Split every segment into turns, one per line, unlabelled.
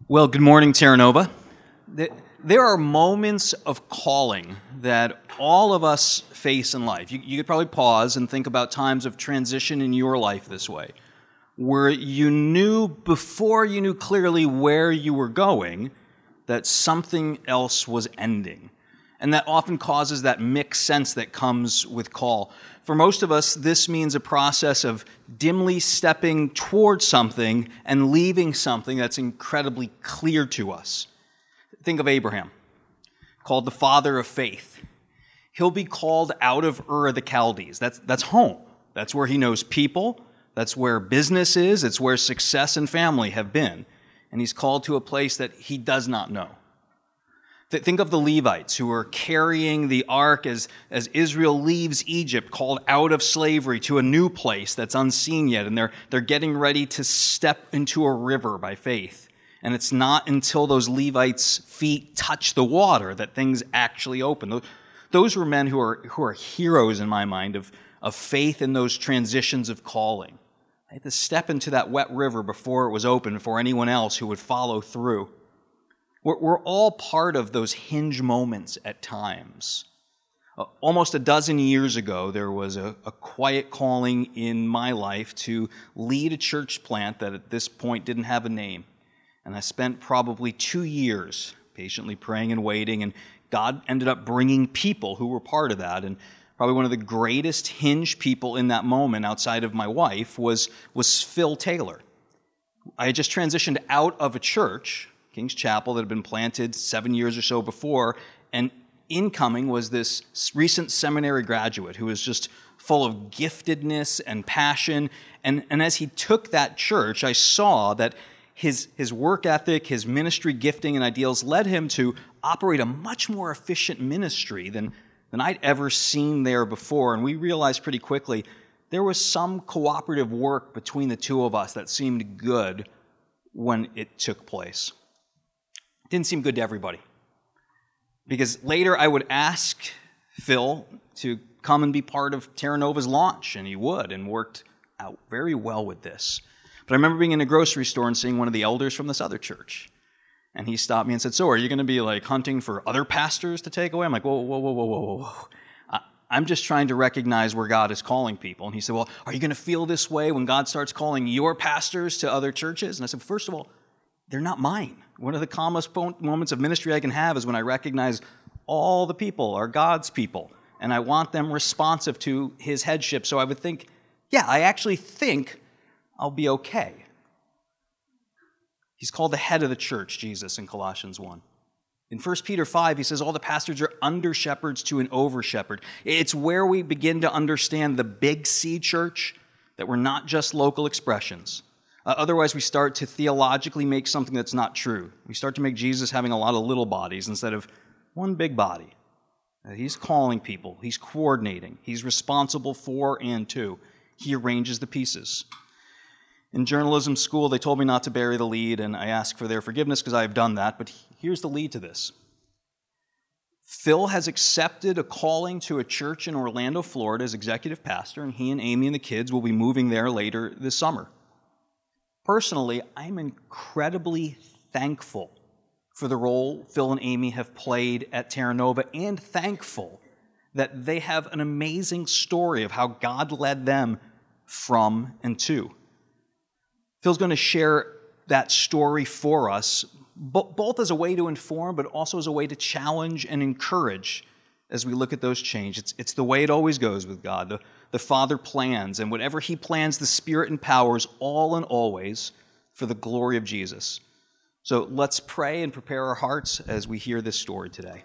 Well, good morning, Terra Nova. There are moments of calling that all of us face in life. You could probably pause and think about times of transition in your life this way, where you knew before you knew clearly where you were going that something else was ending. And that often causes that mixed sense that comes with call. For most of us, this means a process of dimly stepping towards something and leaving something that's incredibly clear to us. Think of Abraham, called the father of faith. He'll be called out of Ur of the Chaldees. That's home. That's where he knows people. That's where business is. It's where success and family have been. And he's called to a place that he does not know. Think of the Levites who are carrying the ark as Israel leaves Egypt, called out of slavery to a new place that's unseen yet, and they're getting ready to step into a river by faith. And it's not until those Levites' feet touch the water that things actually open. Those were men who are heroes in my mind of faith in those transitions of calling. They had to step into that wet river before it was open for anyone else who would follow through. We're all part of those hinge moments at times. Almost a dozen years ago, there was a quiet calling in my life to lead a church plant that at this point didn't have a name. And I spent probably 2 years patiently praying and waiting, and God ended up bringing people who were part of that. And probably one of the greatest hinge people in that moment outside of my wife was Phil Taylor. I had just transitioned out of a church, King's Chapel, that had been planted 7 years or so before, and incoming was this recent seminary graduate who was just full of giftedness and passion. And as he took that church, I saw that his work ethic, his ministry gifting and ideals led him to operate a much more efficient ministry than I'd ever seen there before. And we realized pretty quickly there was some cooperative work between the two of us that seemed good when it took place. Didn't seem good to everybody. Because later I would ask Phil to come and be part of Terra Nova's launch, and he would, and worked out very well with this. But I remember being in a grocery store and seeing one of the elders from this other church. And he stopped me and said, "So are you going to be like hunting for other pastors to take away?" I'm like, whoa. I'm just trying to recognize where God is calling people. And he said, "Well, are you going to feel this way when God starts calling your pastors to other churches?" And I said, "First of all, they're not mine. One of the calmest moments of ministry I can have is when I recognize all the people are God's people, and I want them responsive to his headship." So I would think, I actually think I'll be okay. He's called the head of the church, Jesus, in Colossians 1. In 1 Peter 5, he says all the pastors are under shepherds to an over shepherd. It's where we begin to understand the big C church, that we're not just local expressions. Otherwise, we start to theologically make something that's not true. We start to make Jesus having a lot of little bodies instead of one big body. He's calling people. He's coordinating. He's responsible for and to. He arranges the pieces. In journalism school, they told me not to bury the lead, and I ask for their forgiveness because I have done that, but here's the lead to this. Phil has accepted a calling to a church in Orlando, Florida as executive pastor, and he and Amy and the kids will be moving there later this summer. Personally, I'm incredibly thankful for the role Phil and Amy have played at Terra Nova, and thankful that they have an amazing story of how God led them from and to. Phil's going to share that story for us, both as a way to inform, but also as a way to challenge and encourage as we look at those changes. It's the way it always goes with God. The Father plans, and whatever he plans, the Spirit empowers all and always for the glory of Jesus. So let's pray and prepare our hearts as we hear this story today.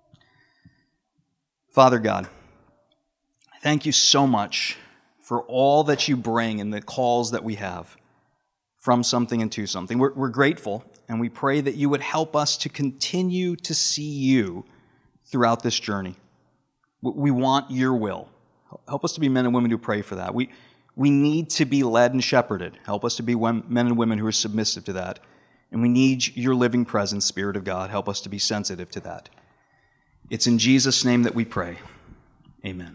Father God, thank you so much for all that you bring and the calls that we have from something and to something. We're grateful, and we pray that you would help us to continue to see you throughout this journey. We want your will. Help us to be men and women who pray for that. We need to be led and shepherded. Help us to be men and women who are submissive to that. And we need your living presence, Spirit of God. Help us to be sensitive to that. It's in Jesus' name that we pray. Amen.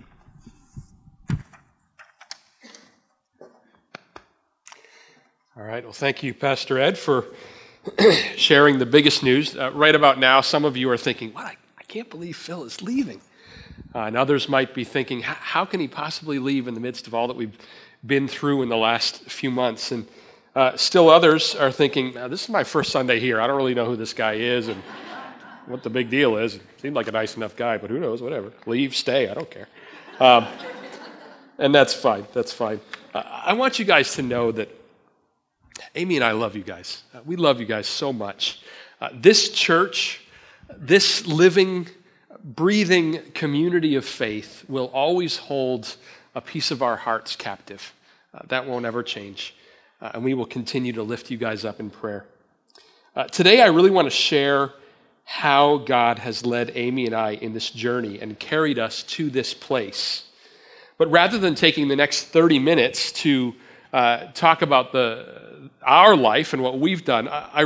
All right. Well, thank you, Pastor Ed, for sharing the biggest news. Right about now, some of you are thinking, "What? I can't believe Phil is leaving." And others might be thinking, how can he possibly leave in the midst of all that we've been through in the last few months? And still others are thinking, this is my first Sunday here. I don't really know who this guy is and what the big deal is. Seemed like a nice enough guy, but who knows, whatever. Leave, stay, I don't care. And that's fine, that's fine. I want you guys to know that Amy and I love you guys. We love you guys so much. This church, this living, breathing community of faith will always hold a piece of our hearts captive. That won't ever change. And we will continue to lift you guys up in prayer. Today, I really want to share how God has led Amy and I in this journey and carried us to this place. But rather than taking the next 30 minutes to talk about our life and what we've done, I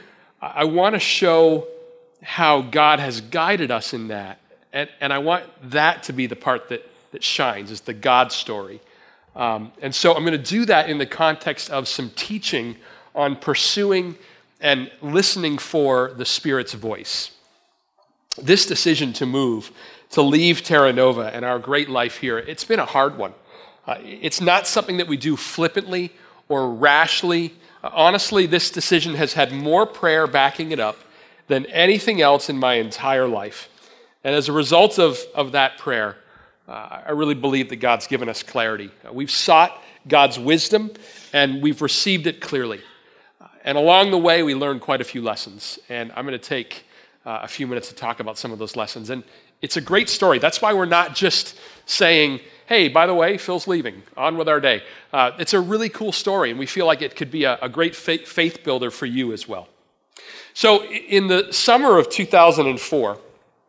want to show how God has guided us in that. And I want that to be the part that shines, is the God story. And so I'm going to do that in the context of some teaching on pursuing and listening for the Spirit's voice. This decision to move, to leave Terra Nova and our great life here, it's been a hard one. It's not something that we do flippantly or rashly. Honestly, this decision has had more prayer backing it up than anything else in my entire life. And as a result of that prayer, I really believe that God's given us clarity. We've sought God's wisdom, and we've received it clearly. And along the way, we learned quite a few lessons. And I'm going to take a few minutes to talk about some of those lessons. And it's a great story. That's why we're not just saying, hey, by the way, Phil's leaving. On with our day. It's a really cool story, and we feel like it could be a great faith builder for you as well. So in the summer of 2004,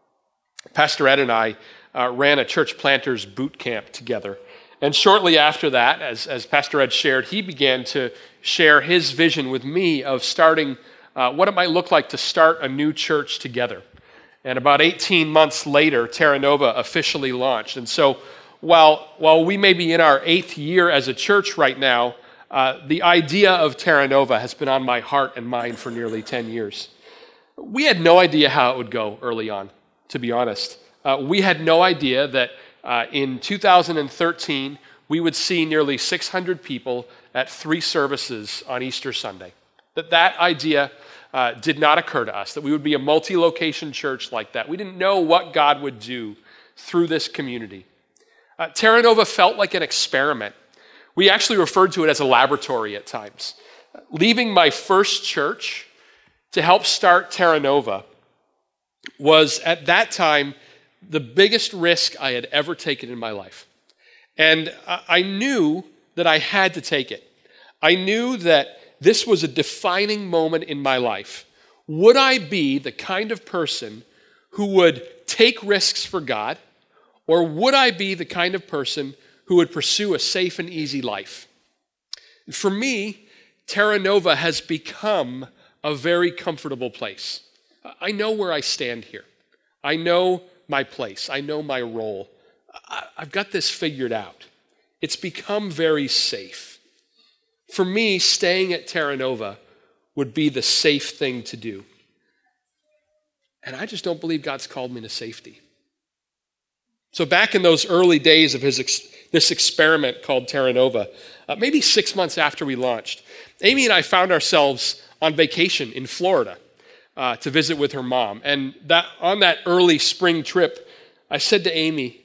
Pastor Ed and I ran a church planters boot camp together. And shortly after that, as Pastor Ed shared, he began to share his vision with me of starting what it might look like to start a new church together. And about 18 months later, Terra Nova officially launched. And so while we may be in our 8th year as a church right now, the idea of Terra Nova has been on my heart and mind for nearly 10 years. We had no idea how it would go early on, to be honest. We had no idea that in 2013, we would see nearly 600 people at 3 services on Easter Sunday. That idea did not occur to us, that we would be a multi-location church like that. We didn't know what God would do through this community. Terra Nova felt like an experiment. We actually referred to it as a laboratory at times. Leaving my first church to help start Terra Nova was, at that time, the biggest risk I had ever taken in my life. And I knew that I had to take it. I knew that this was a defining moment in my life. Would I be the kind of person who would take risks for God, or would I be the kind of person who would pursue a safe and easy life? And for me, Terra Nova has become a very comfortable place. I know where I stand here. I know my place. I know my role. I've got this figured out. It's become very safe. For me, staying at Terra Nova would be the safe thing to do. And I just don't believe God's called me to safety. So back in those early days of this experiment called Terra Nova, maybe 6 months after we launched, Amy and I found ourselves on vacation in Florida to visit with her mom. And on that early spring trip, I said to Amy,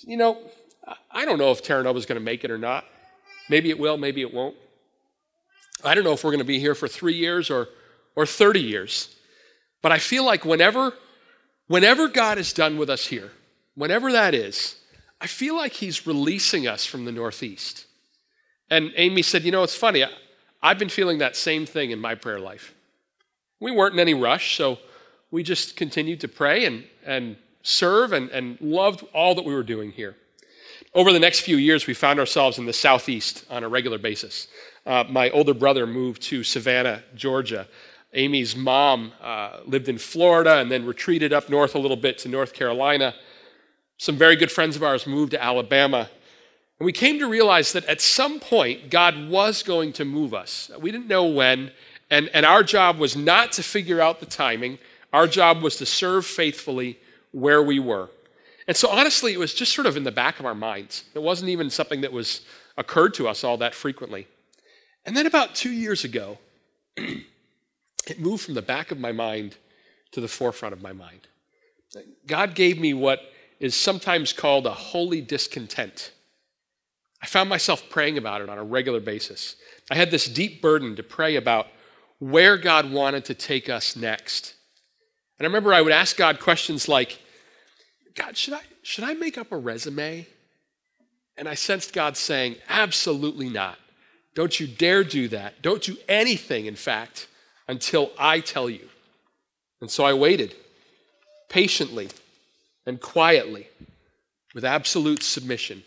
I don't know if Terra Nova is going to make it or not. Maybe it will, maybe it won't. I don't know if we're going to be here for 3 years or 30 years. But I feel like whenever God is done with us here, whenever that is, I feel like he's releasing us from the Northeast. And Amy said, it's funny. I've been feeling that same thing in my prayer life. We weren't in any rush, so we just continued to pray and serve and loved all that we were doing here. Over the next few years, we found ourselves in the Southeast on a regular basis. My older brother moved to Savannah, Georgia. Amy's mom lived in Florida and then retreated up north a little bit to North Carolina. Some very good friends of ours moved to Alabama. And we came to realize that at some point, God was going to move us. We didn't know when, And our job was not to figure out the timing. Our job was to serve faithfully where we were. And so honestly, it was just sort of in the back of our minds. It wasn't even something that occurred to us all that frequently. And then about 2 years ago, it moved from the back of my mind to the forefront of my mind. God gave me what is sometimes called a holy discontent. I found myself praying about it on a regular basis. I had this deep burden to pray about where God wanted to take us next. And I remember I would ask God questions like, God, should I make up a resume? And I sensed God saying, absolutely not. Don't you dare do that. Don't do anything, in fact, until I tell you. And so I waited patiently and quietly with absolute submission.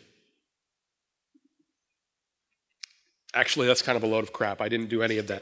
Actually, that's kind of a load of crap. I didn't do any of that.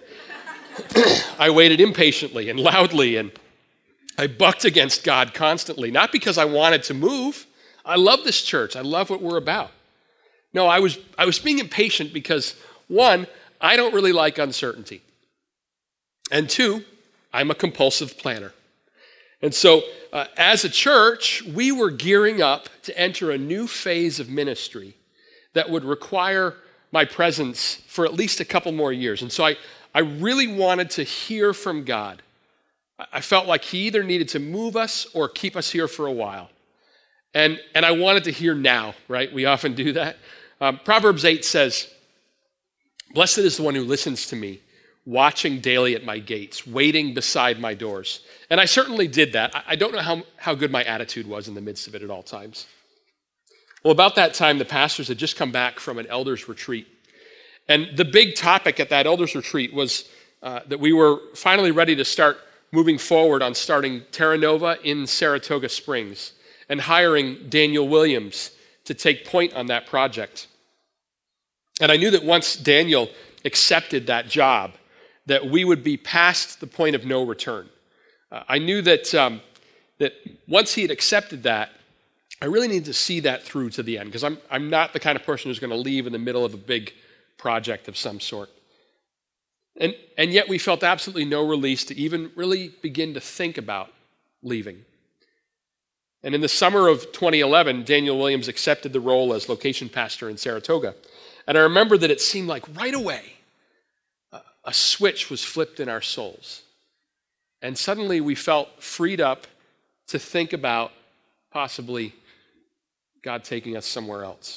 I waited impatiently and loudly, and I bucked against God constantly, not because I wanted to move. I love this church. I love what we're about. No, I was being impatient because, one, I don't really like uncertainty. And two, I'm a compulsive planner. And so as a church, we were gearing up to enter a new phase of ministry that would require my presence for at least a couple more years. And so I really wanted to hear from God. I felt like he either needed to move us or keep us here for a while. And I wanted to hear now, right? We often do that. Proverbs 8 says, "Blessed is the one who listens to me, watching daily at my gates, waiting beside my doors." And I certainly did that. I don't know how good my attitude was in the midst of it at all times. Well, about that time, the pastors had just come back from an elders retreat. And the big topic at that elders retreat was that we were finally ready to start moving forward on starting Terra Nova in Saratoga Springs and hiring Daniel Williams to take point on that project. And I knew that once Daniel accepted that job, that we would be past the point of no return. I knew that once he had accepted that, I really needed to see that through to the end, because I'm not the kind of person who's going to leave in the middle of a big project of some sort. And yet we felt absolutely no release to even really begin to think about leaving. And in the summer of 2011, Daniel Williams accepted the role as location pastor in Saratoga. And I remember that it seemed like right away, a switch was flipped in our souls. And suddenly we felt freed up to think about possibly God taking us somewhere else.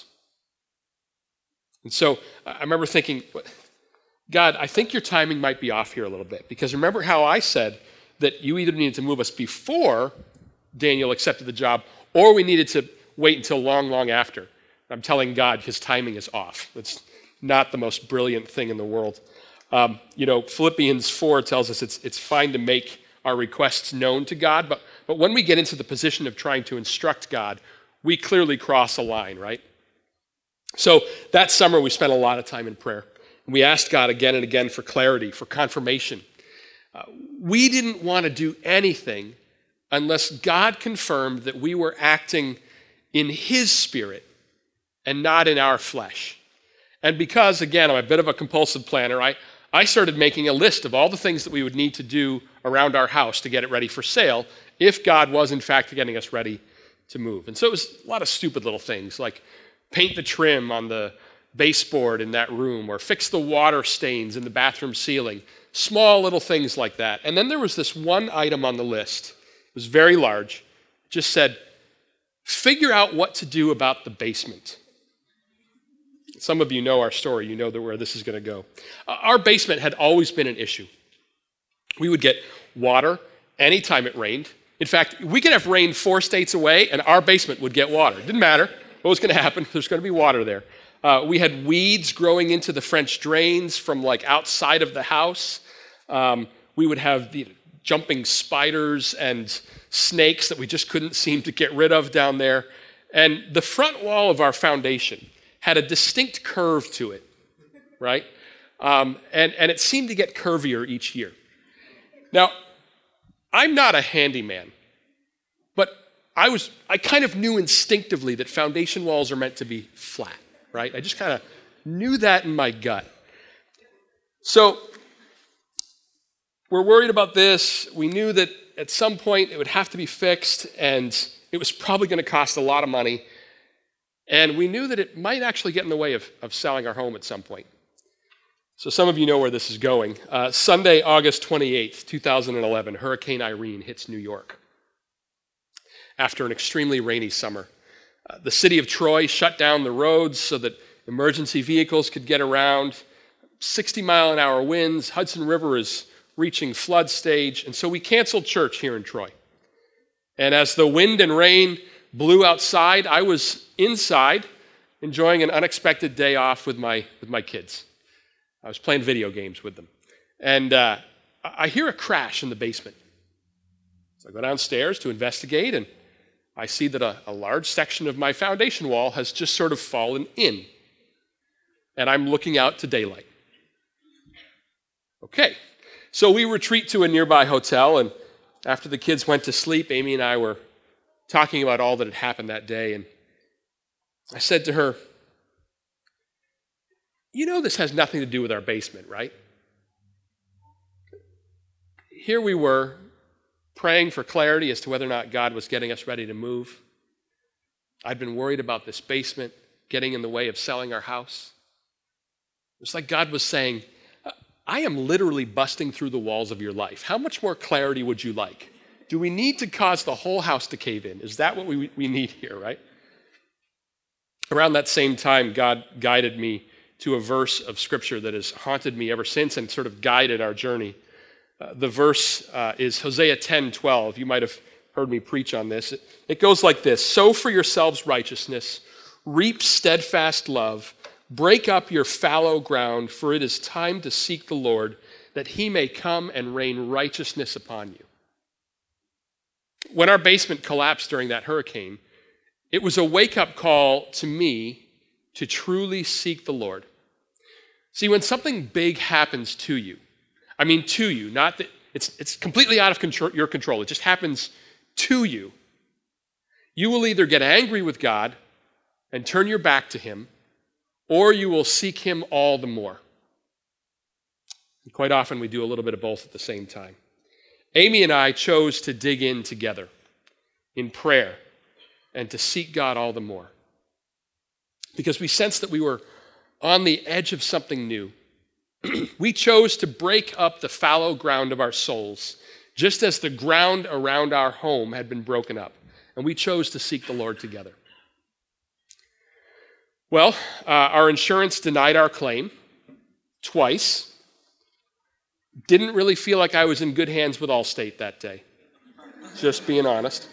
And so I remember thinking, God, I think your timing might be off here a little bit, because remember how I said that you either needed to move us before Daniel accepted the job, or we needed to wait until long, long after. I'm telling God his timing is off. It's not the most brilliant thing in the world. Philippians 4 tells us it's fine to make our requests known to God, but when we get into the position of trying to instruct God, we clearly cross a line, right? So that summer we spent a lot of time in prayer. We asked God again and again for clarity, for confirmation. We didn't want to do anything unless God confirmed that we were acting in his spirit and not in our flesh. And because, again, I'm a bit of a compulsive planner, I started making a list of all the things that we would need to do around our house to get it ready for sale if God was, in fact, getting us ready to move. And so it was a lot of stupid little things, like paint the trim on the baseboard in that room, or fix the water stains in the bathroom ceiling, small little things like that. And then there was this one item on the list. It was very large. It just said, figure out what to do about the basement. Some of you know our story. You know where this is going to go. Our basement had always been an issue. We would get water anytime it rained. In fact, we could have rain 4 states away, and our basement would get water. It didn't matter what was going to happen. There's going to be water there. We had weeds growing into the French drains from outside of the house. We would have the jumping spiders and snakes that we just couldn't seem to get rid of down there. And the front wall of our foundation had a distinct curve to it, right? And it seemed to get curvier each year. Now, I'm not a handyman, but I kind of knew instinctively that foundation walls are meant to be flat, right? I just kind of knew that in my gut. So we're worried about this. We knew that at some point it would have to be fixed, and it was probably going to cost a lot of money. And we knew that it might actually get in the way of selling our home at some point. So some of you know where this is going. Sunday, August 28th, 2011, Hurricane Irene hits New York after an extremely rainy summer. The city of Troy shut down the roads so that emergency vehicles could get around. 60-mile-an-hour winds. Hudson River is reaching flood stage. And so we canceled church here in Troy. And as the wind and rain blew outside, I was inside enjoying an unexpected day off with my kids. I was playing video games with them. And I hear a crash in the basement. So I go downstairs to investigate, and I see that a large section of my foundation wall has just sort of fallen in. And I'm looking out to daylight. Okay, so we retreat to a nearby hotel, and after the kids went to sleep, Amy and I were talking about all that had happened that day, and I said to her, "You know this has nothing to do with our basement, right?" Here we were, praying for clarity as to whether or not God was getting us ready to move. I'd been worried about this basement getting in the way of selling our house. It's like God was saying, I am literally busting through the walls of your life. How much more clarity would you like? Do we need to cause the whole house to cave in? Is that what we need here, right? Around that same time, God guided me to a verse of Scripture that has haunted me ever since and sort of guided our journey. The verse is Hosea 10:12. You might have heard me preach on this. It goes like this: sow for yourselves righteousness, reap steadfast love, break up your fallow ground, for it is time to seek the Lord, that he may come and rain righteousness upon you. When our basement collapsed during that hurricane, it was a wake-up call to me to truly seek the Lord. See, when something big happens to you, not that it's completely out of your control, it just happens to you, you will either get angry with God and turn your back to him, or you will seek him all the more. And quite often we do a little bit of both at the same time. Amy and I chose to dig in together in prayer and to seek God all the more, because we sensed that we were on the edge of something new. We chose to break up the fallow ground of our souls, just as the ground around our home had been broken up, and we chose to seek the Lord together. Well, our insurance denied our claim twice. Didn't really feel like I was in good hands with Allstate that day, just being honest.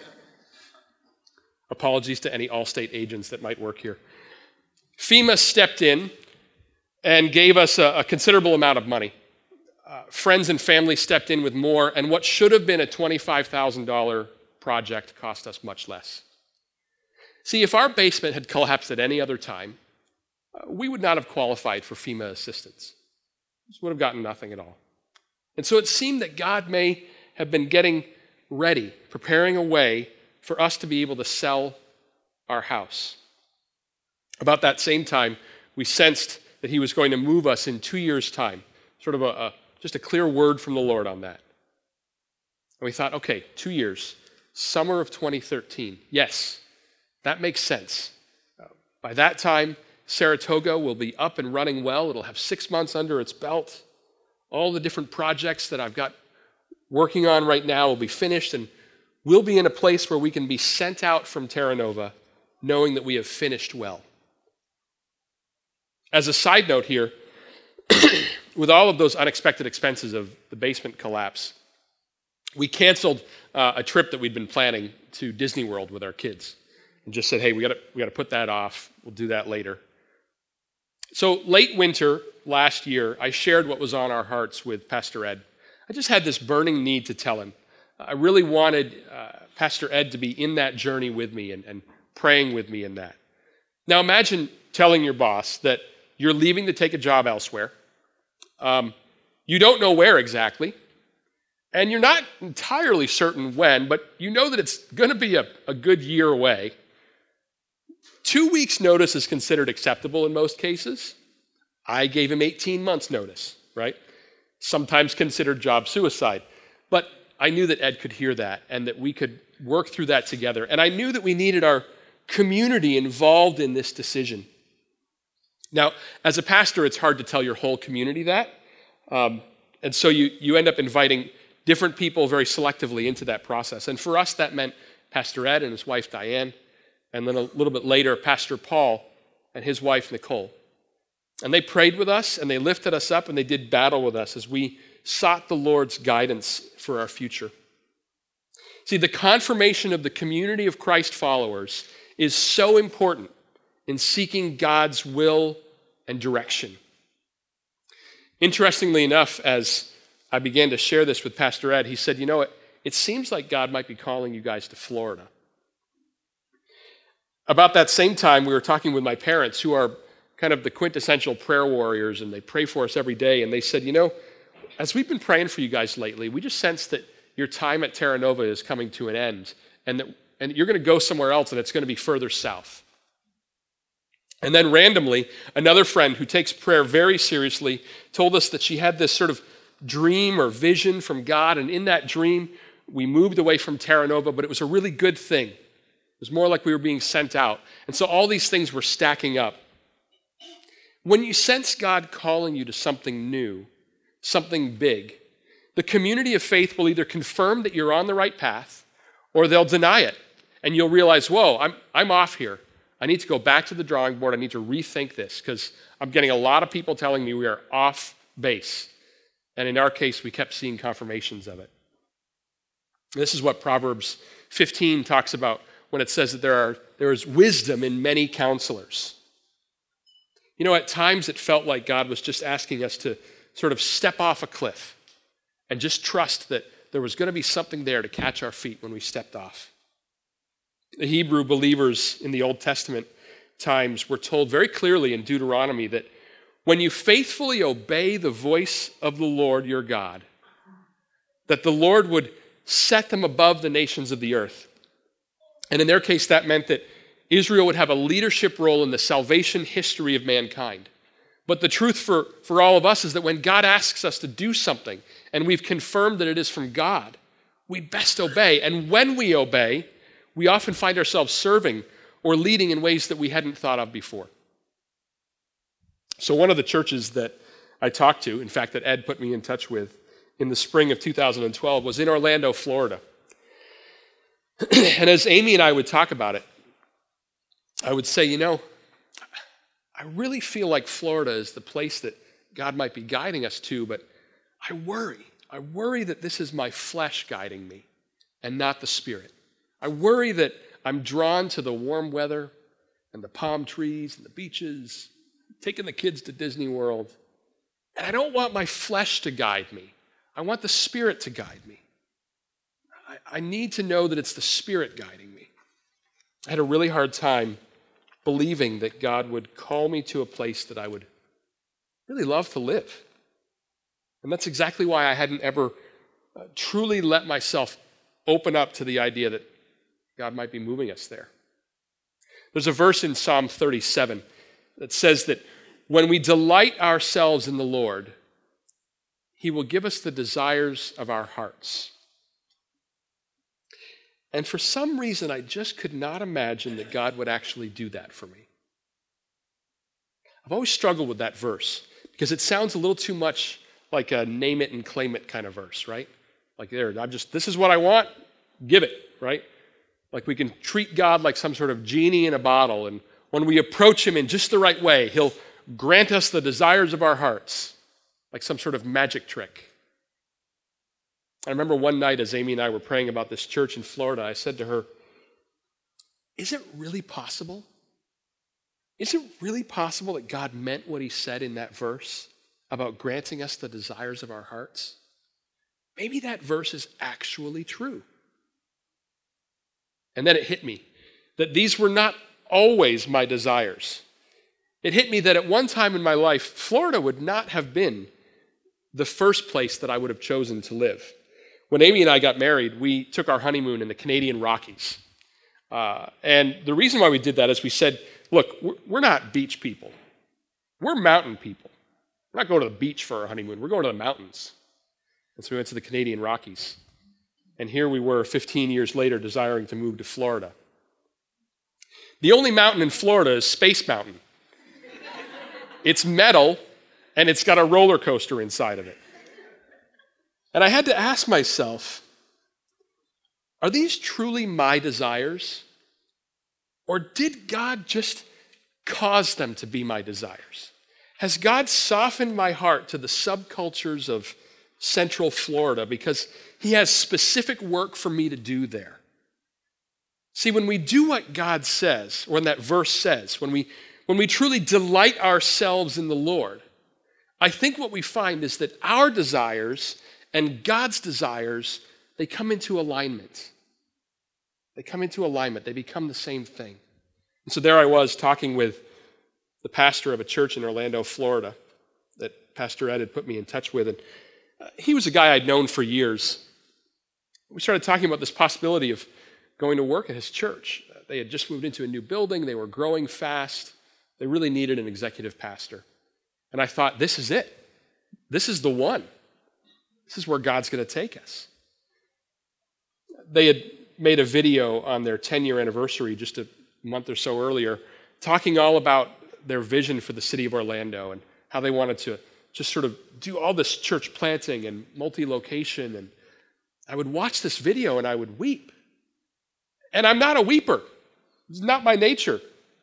Apologies to any Allstate agents that might work here. FEMA stepped in and gave us a considerable amount of money. Friends and family stepped in with more, and what should have been a $25,000 project cost us much less. See, if our basement had collapsed at any other time, we would not have qualified for FEMA assistance. We would have gotten nothing at all. And so it seemed that God may have been getting ready, preparing a way for us to be able to sell our house. About that same time, we sensed that he was going to move us in 2 years' time, sort of just a clear word from the Lord on that. And we thought, okay, 2 years, summer of 2013. Yes, that makes sense. By that time, Saratoga will be up and running well. It'll have 6 months under its belt. All the different projects that I've got working on right now will be finished, and we'll be in a place where we can be sent out from Terra Nova knowing that we have finished well. As a side note here, with all of those unexpected expenses of the basement collapse, we canceled a trip that we'd been planning to Disney World with our kids and just said, hey, we got to put that off. We'll do that later. So late winter last year, I shared what was on our hearts with Pastor Ed. I just had this burning need to tell him. I really wanted Pastor Ed to be in that journey with me and praying with me in that. Now imagine telling your boss that you're leaving to take a job elsewhere. You don't know where exactly, and you're not entirely certain when, but you know that it's going to be a good year away. 2 weeks' notice is considered acceptable in most cases. I gave him 18 months' notice, right? sometimes considered job suicide. But I knew that Ed could hear that and that we could work through that together. And I knew that we needed our community involved in this decision. Now, as a pastor, it's hard to tell your whole community that. And so you end up inviting different people very selectively into that process. And for us, that meant Pastor Ed and his wife, Diane, and then a little bit later, Pastor Paul and his wife, Nicole. And they prayed with us, and they lifted us up, and they did battle with us as we sought the Lord's guidance for our future. See, the confirmation of the community of Christ followers is so important in seeking God's will and direction. Interestingly enough, as I began to share this with Pastor Ed, he said, it seems like God might be calling you guys to Florida. About that same time, we were talking with my parents, who are kind of the quintessential prayer warriors, and they pray for us every day, and they said, as we've been praying for you guys lately, we just sense that your time at Terra Nova is coming to an end, and you're going to go somewhere else, and it's going to be further south. And then randomly, another friend who takes prayer very seriously told us that she had this sort of dream or vision from God, and in that dream, we moved away from Terra Nova, but it was a really good thing. It was more like we were being sent out. And so all these things were stacking up. When you sense God calling you to something new, something big, the community of faith will either confirm that you're on the right path, or they'll deny it. And you'll realize, whoa, I'm off here. I need to go back to the drawing board. I need to rethink this, because I'm getting a lot of people telling me we are off base. And in our case, we kept seeing confirmations of it. This is what Proverbs 15 talks about when it says that there is wisdom in many counselors. At times it felt like God was just asking us to sort of step off a cliff and just trust that there was going to be something there to catch our feet when we stepped off. The Hebrew believers in the Old Testament times were told very clearly in Deuteronomy that when you faithfully obey the voice of the Lord your God, that the Lord would set them above the nations of the earth. And in their case, that meant that Israel would have a leadership role in the salvation history of mankind. But the truth for all of us is that when God asks us to do something, and we've confirmed that it is from God, we best obey. And when we obey, we often find ourselves serving or leading in ways that we hadn't thought of before. So one of the churches that I talked to, in fact, that Ed put me in touch with in the spring of 2012, was in Orlando, Florida. And as Amy and I would talk about it, I would say, I really feel like Florida is the place that God might be guiding us to, but I worry that this is my flesh guiding me and not the Spirit. I worry that I'm drawn to the warm weather and the palm trees and the beaches, taking the kids to Disney World. And I don't want my flesh to guide me. I want the Spirit to guide me. I need to know that it's the Spirit guiding me. I had a really hard time believing that God would call me to a place that I would really love to live. And that's exactly why I hadn't ever truly let myself open up to the idea that God might be moving us there. There's a verse in Psalm 37 that says that when we delight ourselves in the Lord, He will give us the desires of our hearts. And for some reason, I just could not imagine that God would actually do that for me. I've always struggled with that verse because it sounds a little too much like a name it and claim it kind of verse, right? Like this is what I want, give it, right? Like we can treat God like some sort of genie in a bottle, and when we approach Him in just the right way, He'll grant us the desires of our hearts, like some sort of magic trick. I remember one night as Amy and I were praying about this church in Florida, I said to her, is it really possible? Is it really possible that God meant what He said in that verse about granting us the desires of our hearts? Maybe that verse is actually true. And then it hit me that these were not always my desires. It hit me that at one time in my life, Florida would not have been the first place that I would have chosen to live. When Amy and I got married, we took our honeymoon in the Canadian Rockies. And the reason why we did that is we said, look, we're not beach people. We're mountain people. We're not going to the beach for our honeymoon. We're going to the mountains. And so we went to the Canadian Rockies. And here we were 15 years later desiring to move to Florida. The only mountain in Florida is Space Mountain. It's metal, and it's got a roller coaster inside of it. And I had to ask myself, are these truly my desires? Or did God just cause them to be my desires? Has God softened my heart to the subcultures of Central Florida because he has specific work for me to do there? See, when we do what God says, or when that verse says, when we truly delight ourselves in the Lord, I think what we find is that our desires and God's desires, they come into alignment. They come into alignment. They become the same thing. And so there I was talking with the pastor of a church in Orlando, Florida, that Pastor Ed had put me in touch with. And he was a guy I'd known for years. We started talking about this possibility of going to work at his church. They had just moved into a new building. They were growing fast. They really needed an executive pastor. And I thought, this is it. This is the one. This is where God's going to take us. They had made a video on their 10-year anniversary just a month or so earlier, talking all about their vision for the city of Orlando and how they wanted to just sort of do all this church planting and multi-location. And I would watch this video and I would weep. And I'm not a weeper. It's not my nature.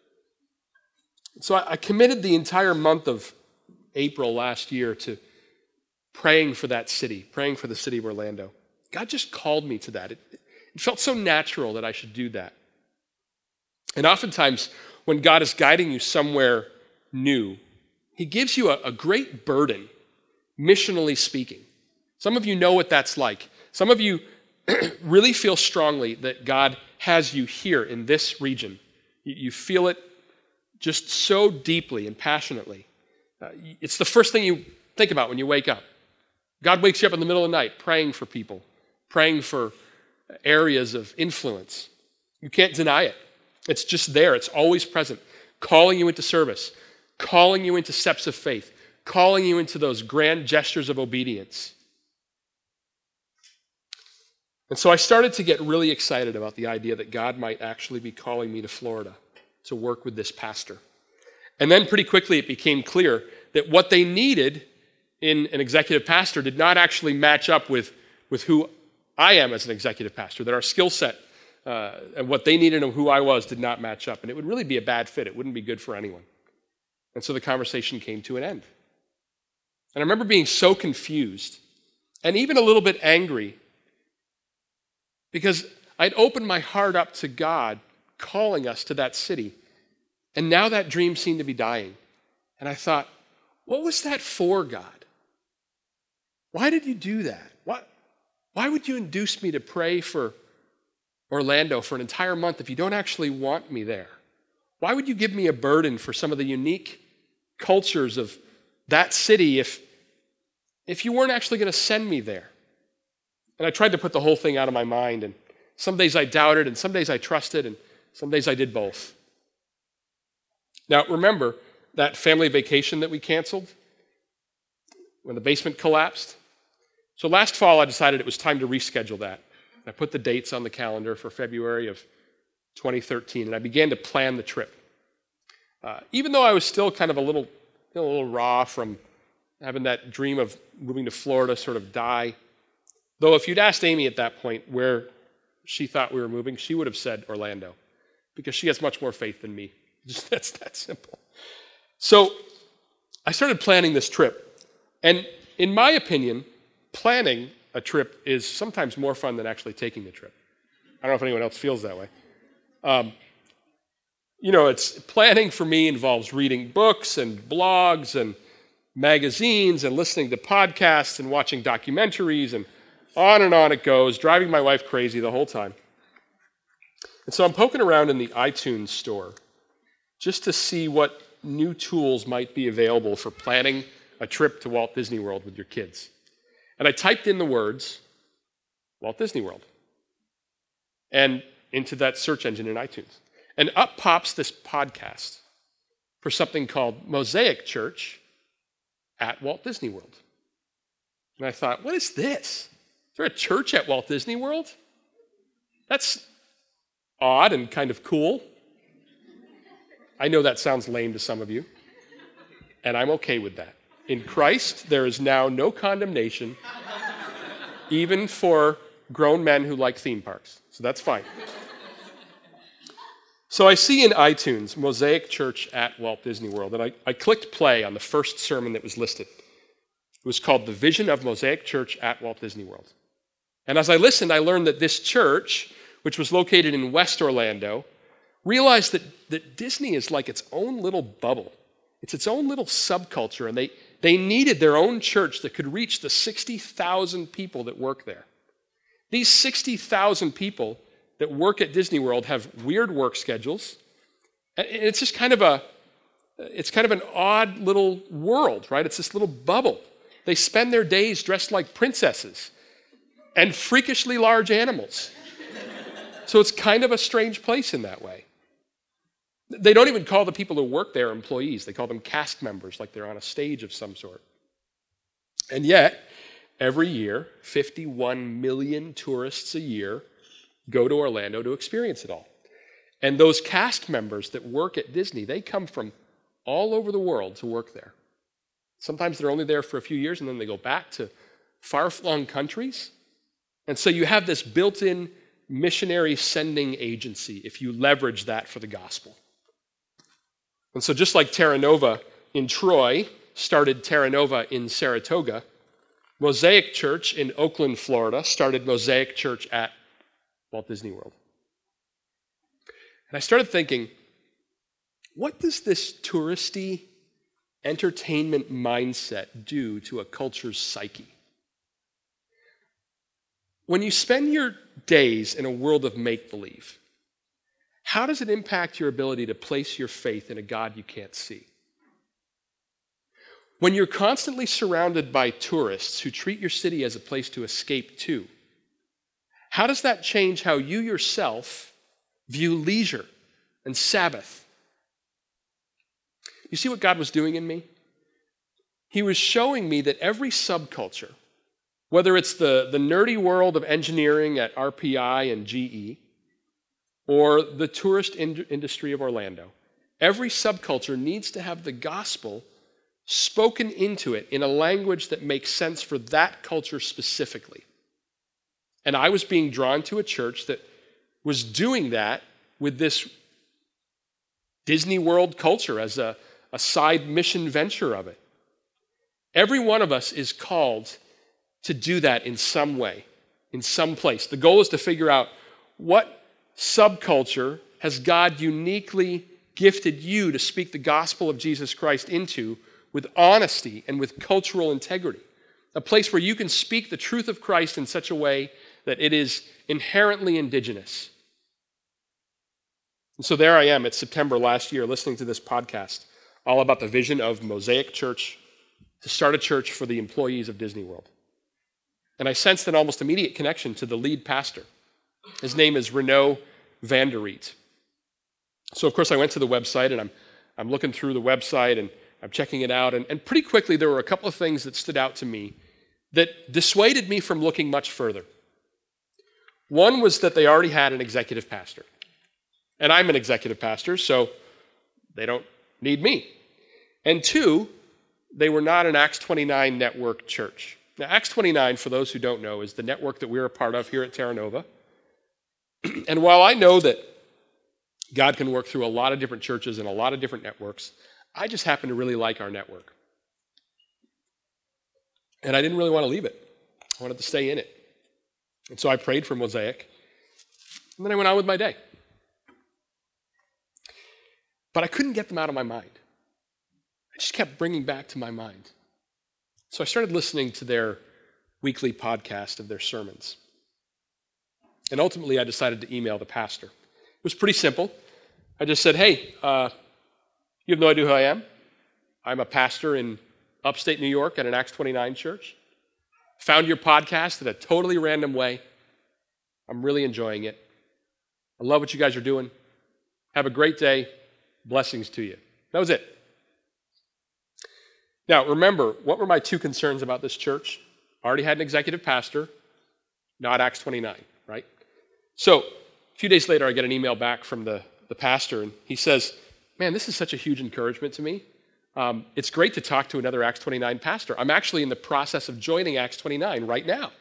So I committed the entire month of April last year to praying for that city, praying for the city of Orlando. God just called me to that. It felt so natural that I should do that. And oftentimes, when God is guiding you somewhere new, he gives you a great burden, missionally speaking. Some of you know what that's like. Some of you really feel strongly that God has you here in this region. You feel it just so deeply and passionately. It's the first thing you think about when you wake up. God wakes you up in the middle of the night praying for people, praying for areas of influence. You can't deny it. It's just there. It's always present, calling you into service, calling you into steps of faith, calling you into those grand gestures of obedience. And so I started to get really excited about the idea that God might actually be calling me to Florida to work with this pastor. And then pretty quickly it became clear that what they needed in an executive pastor did not actually match up with who I am as an executive pastor, that our skill set and what they needed and who I was did not match up. And it would really be a bad fit. It wouldn't be good for anyone. And so the conversation came to an end. And I remember being so confused and even a little bit angry because I'd opened my heart up to God calling us to that city. And now that dream seemed to be dying. And I thought, what was that for, God? Why did you do that? Why would you induce me to pray for Orlando for an entire month if you don't actually want me there? Why would you give me a burden for some of the unique cultures of that city if you weren't actually going to send me there? And I tried to put the whole thing out of my mind, and some days I doubted, and some days I trusted, and some days I did both. Now, remember that family vacation that we canceled when the basement collapsed? So last fall, I decided it was time to reschedule that. I put the dates on the calendar for February of 2013, and I began to plan the trip. Even though I was still kind of a little raw from having that dream of moving to Florida sort of die. Though if you'd asked Amy at that point where she thought we were moving, she would have said Orlando, because she has much more faith than me. Just that's that simple. So I started planning this trip. And in my opinion, planning a trip is sometimes more fun than actually taking the trip. I don't know if anyone else feels that way. It's planning for me involves reading books and blogs and magazines and listening to podcasts and watching documentaries, and on it goes, driving my wife crazy the whole time. And so I'm poking around in the iTunes store just to see what new tools might be available for planning a trip to Walt Disney World with your kids. And I typed in the words, Walt Disney World, and into that search engine in iTunes. And up pops this podcast for something called Mosaic Church at Walt Disney World. And I thought, what is this? Is there a church at Walt Disney World? That's odd and kind of cool. I know that sounds lame to some of you, and I'm okay with that. In Christ, there is now no condemnation, even for grown men who like theme parks. So that's fine. So I see in iTunes, Mosaic Church at Walt Disney World, and I clicked play on the first sermon that was listed. It was called The Vision of Mosaic Church at Walt Disney World. And as I listened, I learned that this church, which was located in West Orlando, realized that Disney is like its own little bubble. It's its own little subculture, and they needed their own church that could reach the 60,000 people that work there. These 60,000 people that work at Disney World have weird work schedules, and it's just kind of an odd little world, right? It's this little bubble. They spend their days dressed like princesses and freakishly large animals. So it's kind of a strange place in that way. They don't even call the people who work there employees. They call them cast members, like they're on a stage of some sort. And yet, every year, 51 million tourists a year go to Orlando to experience it all. And those cast members that work at Disney, they come from all over the world to work there. Sometimes they're only there for a few years, and then they go back to far-flung countries. And so you have this built-in missionary sending agency if you leverage that for the gospel. And so just like Terra Nova in Troy started Terra Nova in Saratoga, Mosaic Church in Oakland, Florida started Mosaic Church at Walt Disney World. And I started thinking, what does this touristy entertainment mindset do to a culture's psyche? When you spend your days in a world of make-believe, how does it impact your ability to place your faith in a God you can't see? When you're constantly surrounded by tourists who treat your city as a place to escape to, how does that change how you yourself view leisure and Sabbath? You see what God was doing in me? He was showing me that every subculture, whether it's the nerdy world of engineering at RPI and GE, or the tourist industry of Orlando, every subculture needs to have the gospel spoken into it in a language that makes sense for that culture specifically. And I was being drawn to a church that was doing that with this Disney World culture as a side mission venture of it. Every one of us is called to do that in some way, in some place. The goal is to figure out what subculture has God uniquely gifted you to speak the gospel of Jesus Christ into with honesty and with cultural integrity. A place where you can speak the truth of Christ in such a way that it is inherently indigenous. And so there I am, it's September last year, listening to this podcast all about the vision of Mosaic Church to start a church for the employees of Disney World. And I sensed an almost immediate connection to the lead pastor. His name is Renaud van der Riet. So, of course, I went to the website, and I'm looking through the website, and I'm checking it out, and pretty quickly there were a couple of things that stood out to me that dissuaded me from looking much further. One was that they already had an executive pastor. And I'm an executive pastor, so they don't need me. And two, they were not an Acts 29 network church. Now, Acts 29, for those who don't know, is the network that we're a part of here at Terra Nova. And while I know that God can work through a lot of different churches and a lot of different networks, I just happen to really like our network. And I didn't really want to leave it. I wanted to stay in it. And so I prayed for Mosaic, and then I went on with my day. But I couldn't get them out of my mind. I just kept bringing back to my mind. So I started listening to their weekly podcast of their sermons. And ultimately, I decided to email the pastor. It was pretty simple. I just said, hey, you have no idea who I am. I'm a pastor in upstate New York at an Acts 29 church. Found your podcast in a totally random way. I'm really enjoying it. I love what you guys are doing. Have a great day. Blessings to you. That was it. Now, remember, what were my two concerns about this church? I already had an executive pastor, not Acts 29, right? So a few days later, I get an email back from the pastor, and he says, man, this is such a huge encouragement to me. It's great to talk to another Acts 29 pastor. I'm actually in the process of joining Acts 29 right now.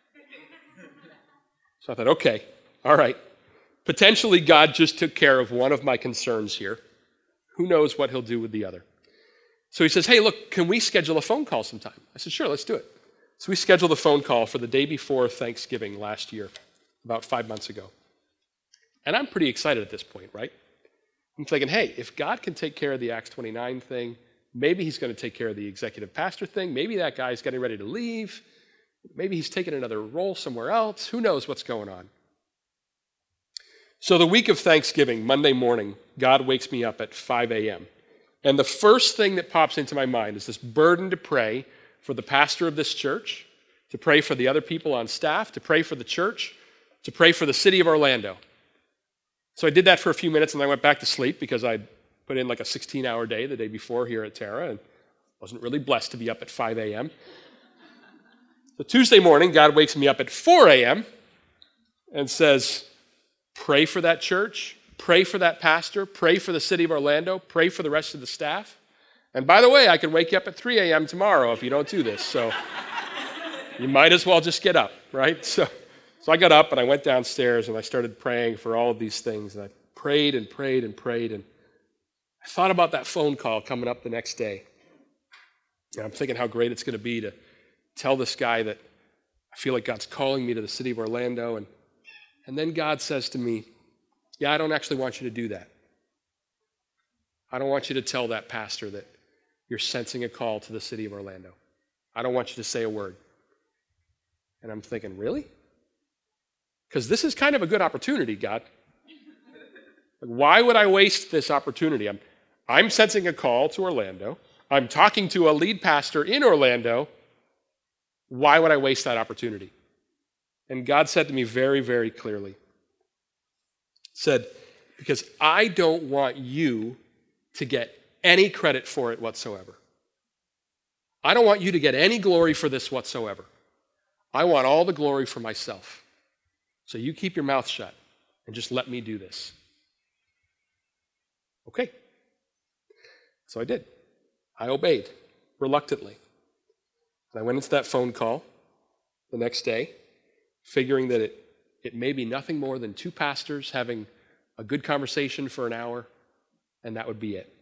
So I thought, okay, all right. Potentially God just took care of one of my concerns here. Who knows what he'll do with the other? So he says, hey, look, can we schedule a phone call sometime? I said, sure, let's do it. So we scheduled a phone call for the day before Thanksgiving last year, about 5 months ago. And I'm pretty excited at this point, right? I'm thinking, hey, if God can take care of the Acts 29 thing, maybe he's going to take care of the executive pastor thing. Maybe that guy's getting ready to leave. Maybe he's taking another role somewhere else. Who knows what's going on? So the week of Thanksgiving, Monday morning, God wakes me up at 5 a.m. And the first thing that pops into my mind is this burden to pray for the pastor of this church, to pray for the other people on staff, to pray for the church, to pray for the city of Orlando. So I did that for a few minutes, and I went back to sleep because I'd put in like a 16-hour day the day before here at Terra, and wasn't really blessed to be up at 5 a.m. So Tuesday morning, God wakes me up at 4 a.m. and says, pray for that church, pray for that pastor, pray for the city of Orlando, pray for the rest of the staff. And by the way, I can wake you up at 3 a.m. tomorrow if you don't do this, so you might as well just get up, right? So I got up and I went downstairs and I started praying for all of these things. And I prayed and prayed and prayed. And I thought about that phone call coming up the next day. And I'm thinking how great it's going to be to tell this guy that I feel like God's calling me to the city of Orlando. And then God says to me, yeah, I don't actually want you to do that. I don't want you to tell that pastor that you're sensing a call to the city of Orlando. I don't want you to say a word. And I'm thinking, really? Because this is kind of a good opportunity, God. Why would I waste this opportunity? I'm sensing a call to Orlando. I'm talking to a lead pastor in Orlando. Why would I waste that opportunity? And God said to me very, very clearly, said, because I don't want you to get any credit for it whatsoever. I don't want you to get any glory for this whatsoever. I want all the glory for myself. So you keep your mouth shut and just let me do this. Okay. So I did. I obeyed reluctantly. And I went into that phone call the next day, figuring that it may be nothing more than two pastors having a good conversation for an hour, and that would be it.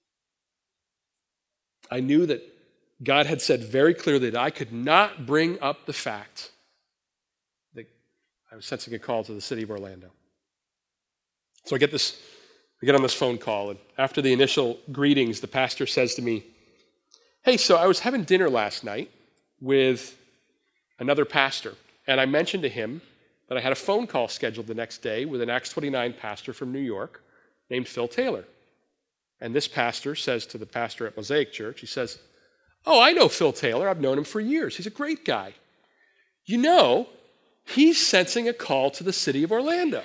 I knew that God had said very clearly that I could not bring up the fact that I was sensing a call to the city of Orlando. So I get on this phone call, and after the initial greetings, the pastor says to me, hey, so I was having dinner last night with another pastor, and I mentioned to him that I had a phone call scheduled the next day with an Acts 29 pastor from New York named Phil Taylor. And this pastor says to the pastor at Mosaic Church, he says, oh, I know Phil Taylor. I've known him for years. He's a great guy. You know, he's sensing a call to the city of Orlando.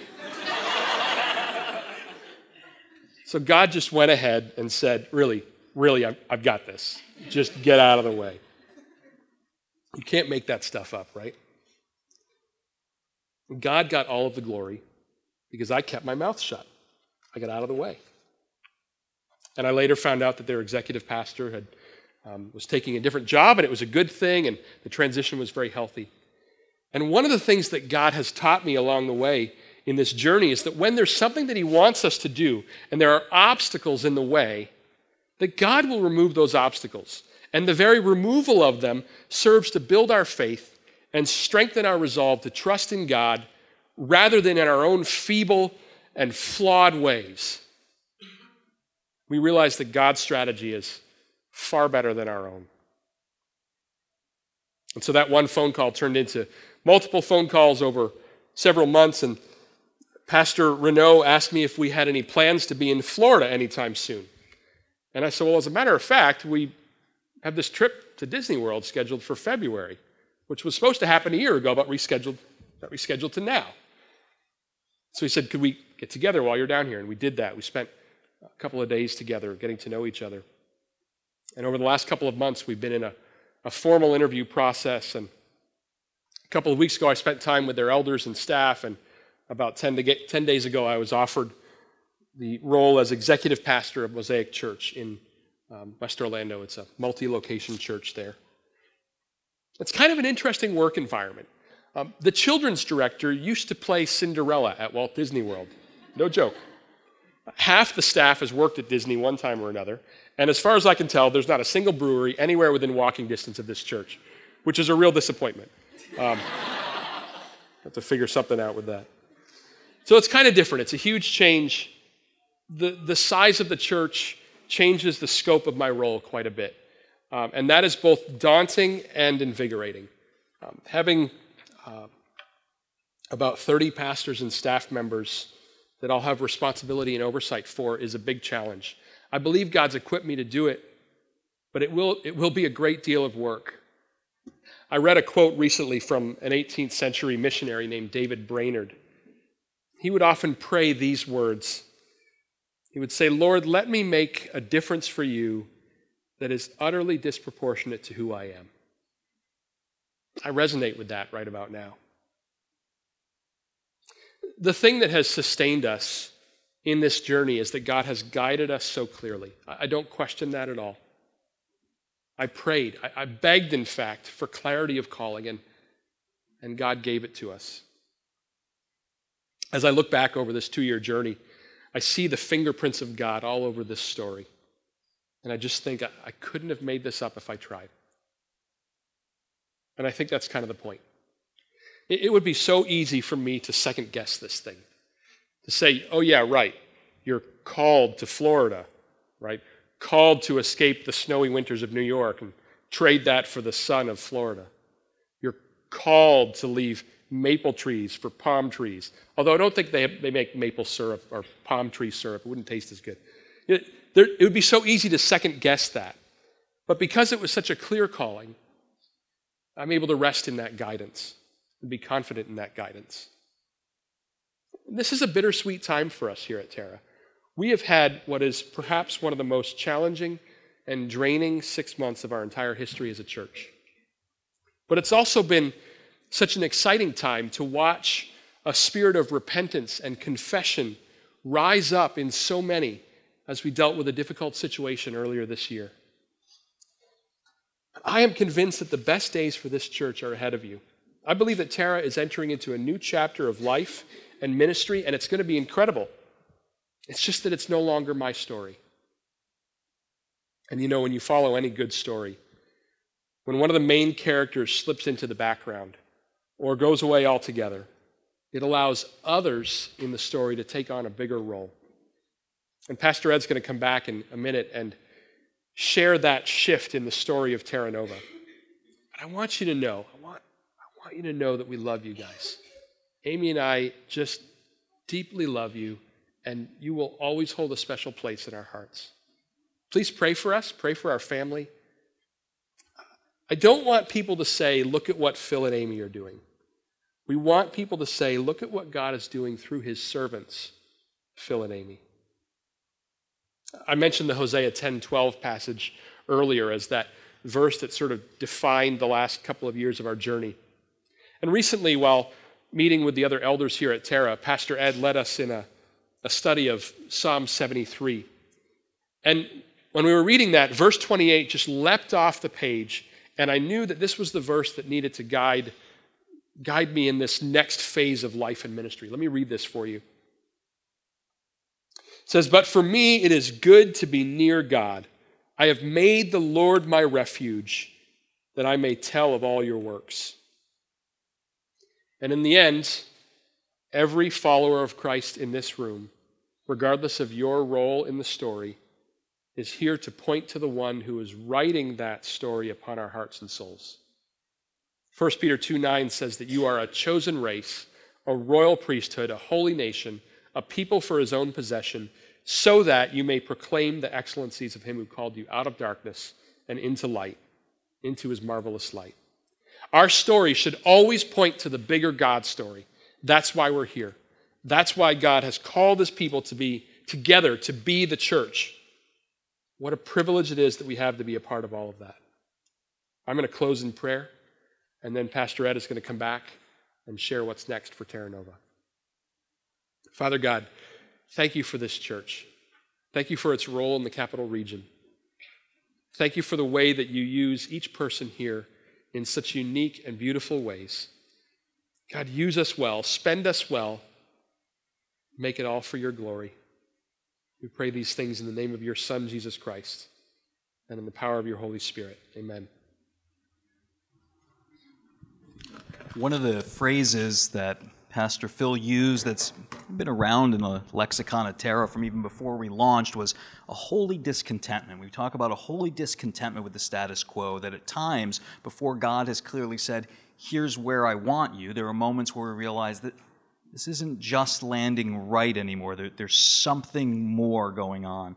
So God just went ahead and said, really, I've got this. Just get out of the way. You can't make that stuff up, right? God got all of the glory because I kept my mouth shut. I got out of the way. And I later found out that their executive pastor was taking a different job, and it was a good thing, and the transition was very healthy. And one of the things that God has taught me along the way in this journey is that when there's something that he wants us to do, and there are obstacles in the way, that God will remove those obstacles. And the very removal of them serves to build our faith and strengthen our resolve to trust in God rather than in our own feeble and flawed ways. We realize that God's strategy is far better than our own. And so that one phone call turned into multiple phone calls over several months, and Pastor Renault asked me if we had any plans to be in Florida anytime soon. And I said, well, as a matter of fact, we have this trip to Disney World scheduled for February, which was supposed to happen a year ago, but got rescheduled to now. So he said, could we get together while you're down here? And we did that. We spent a couple of days together getting to know each other. And over the last couple of months, we've been in a formal interview process. And a couple of weeks ago, I spent time with their elders and staff. And about 10 days ago, I was offered the role as executive pastor of Mosaic Church in West Orlando. It's a multi-location church there. It's kind of an interesting work environment. The children's director used to play Cinderella at Walt Disney World. No joke. Half the staff has worked at Disney one time or another, and as far as I can tell, there's not a single brewery anywhere within walking distance of this church, which is a real disappointment. Have to figure something out with that. So it's kind of different. It's a huge change. The size of the church changes the scope of my role quite a bit, and that is both daunting and invigorating. Having about 30 pastors and staff members that I'll have responsibility and oversight for is a big challenge. I believe God's equipped me to do it, but it will be a great deal of work. I read a quote recently from an 18th century missionary named David Brainerd. He would often pray these words. He would say, "Lord, let me make a difference for you that is utterly disproportionate to who I am." I resonate with that right about now. The thing that has sustained us in this journey is that God has guided us so clearly. I don't question that at all. I prayed. I begged, in fact, for clarity of calling, and God gave it to us. As I look back over this 2-year journey, I see the fingerprints of God all over this story. And I just think I couldn't have made this up if I tried. And I think that's kind of the point. It would be so easy for me to second guess this thing. To say, oh yeah, right, you're called to Florida, right? Called to escape the snowy winters of New York and trade that for the sun of Florida. You're called to leave maple trees for palm trees. Although I don't think they make maple syrup or palm tree syrup. It wouldn't taste as good. It would be so easy to second guess that. But because it was such a clear calling, I'm able to rest in that guidance and be confident in that guidance. This is a bittersweet time for us here at Terra. We have had what is perhaps one of the most challenging and draining 6 months of our entire history as a church. But it's also been such an exciting time to watch a spirit of repentance and confession rise up in so many as we dealt with a difficult situation earlier this year. I am convinced that the best days for this church are ahead of you. I believe that Terra is entering into a new chapter of life and ministry, and it's going to be incredible. It's just that it's no longer my story. And you know, when you follow any good story, when one of the main characters slips into the background or goes away altogether, it allows others in the story to take on a bigger role. And Pastor Ed's going to come back in a minute and share that shift in the story of Terra Nova. But I want you to know, I want you to know that we love you guys. Amy and I just deeply love you, and you will always hold a special place in our hearts. Please pray for us, pray for our family. I don't want people to say, look at what Phil and Amy are doing. We want people to say, look at what God is doing through his servants, Phil and Amy. I mentioned the Hosea 10:12 passage earlier as that verse that sort of defined the last couple of years of our journey. And recently, while meeting with the other elders here at Terra, Pastor Ed led us in a study of Psalm 73. And when we were reading that, verse 28 just leapt off the page, and I knew that this was the verse that needed to guide me in this next phase of life and ministry. Let me read this for you. It says, "But for me it is good to be near God. I have made the Lord my refuge, that I may tell of all your works." And in the end, every follower of Christ in this room, regardless of your role in the story, is here to point to the one who is writing that story upon our hearts and souls. 1 Peter 2:9 says that you are a chosen race, a royal priesthood, a holy nation, a people for his own possession, so that you may proclaim the excellencies of him who called you out of darkness and into light, into his marvelous light. Our story should always point to the bigger God story. That's why we're here. That's why God has called his people to be together, to be the church. What a privilege it is that we have to be a part of all of that. I'm going to close in prayer, and then Pastor Ed is going to come back and share what's next for Terra Nova. Father God, thank you for this church. Thank you for its role in the Capital Region. Thank you for the way that you use each person here in such unique and beautiful ways. God, use us well, spend us well, make it all for your glory. We pray these things in the name of your Son, Jesus Christ, and in the power of your Holy Spirit. Amen.
One of the phrases that Pastor Phil used that's been around in the lexicon of Terra from even before we launched was a holy discontentment. We talk about a holy discontentment with the status quo, that at times, before God has clearly said, here's where I want you, there are moments where we realize that this isn't just landing right anymore. There's something more going on.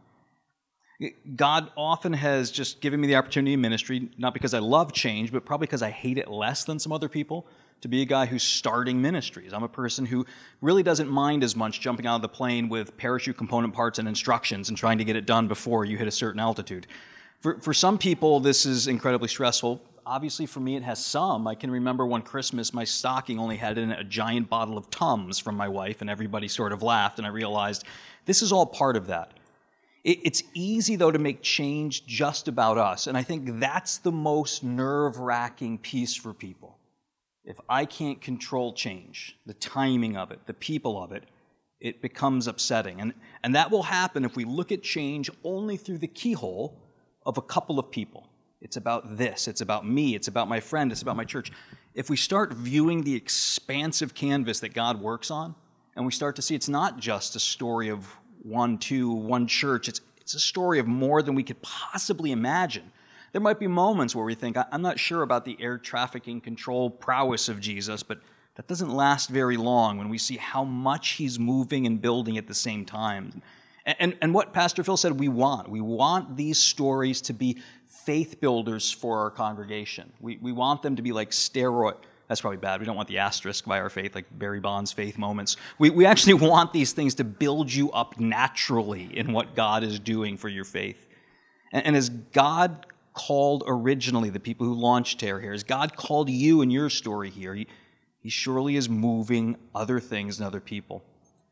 God often has just given me the opportunity in ministry, not because I love change, but probably because I hate it less than some other people, to be a guy who's starting ministries. I'm a person who really doesn't mind as much jumping out of the plane with parachute component parts and instructions and trying to get it done before you hit a certain altitude. For some people, this is incredibly stressful. Obviously, for me, it has some. I can remember one Christmas, my stocking only had in it a giant bottle of Tums from my wife, and everybody sort of laughed, and I realized this is all part of that. It's easy, though, to make change just about us, and I think that's the most nerve-wracking piece for people. If I can't control change, the timing of it, the people of it, it becomes upsetting. And that will happen if we look at change only through the keyhole of a couple of people. It's about this, it's about me, it's about my friend, it's about my church. If we start viewing the expansive canvas that God works on, and we start to see it's not just a story of one church, it's a story of more than we could possibly imagine. There might be moments where we think, I'm not sure about the air trafficking control prowess of Jesus, but that doesn't last very long when we see how much he's moving and building at the same time. And what Pastor Phil said we want these stories to be faith builders for our congregation. We want them to be like steroid. That's probably bad. We don't want the asterisk by our faith, like Barry Bonds' faith moments. We actually want these things to build you up naturally in what God is doing for your faith. And as God called originally the people who launched Terra here, as God called you in your story here, he surely is moving other things and other people.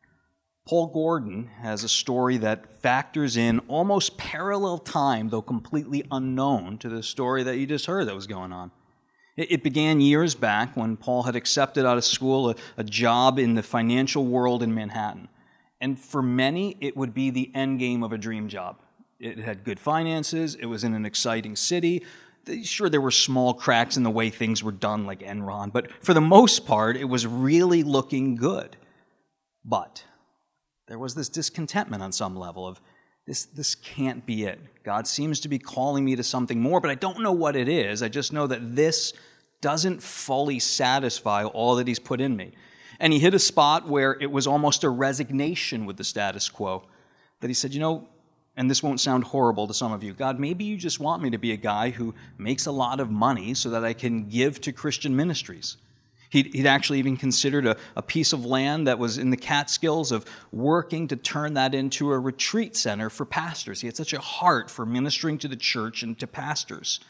Paul Gordon has a story that factors in almost parallel time, though completely unknown to the story that you just heard that was going on. It began years back when Paul had accepted out of school a job in the financial world in Manhattan. And for many, it would be the end game of a dream job. It had good finances, it was in an exciting city. Sure, there were small cracks in the way things were done, like Enron, but for the most part, it was really looking good. But there was this discontentment on some level of, this can't be it. God seems to be calling me to something more, but I don't know what it is. I just know that this doesn't fully satisfy all that he's put in me. And he hit a spot where it was almost a resignation with the status quo, that he said, and this won't sound horrible to some of you, God, maybe you just want me to be a guy who makes a lot of money so that I can give to Christian ministries. He'd actually even considered a piece of land that was in the Catskills of working to turn that into a retreat center for pastors. He had such a heart for ministering to the church and to pastors.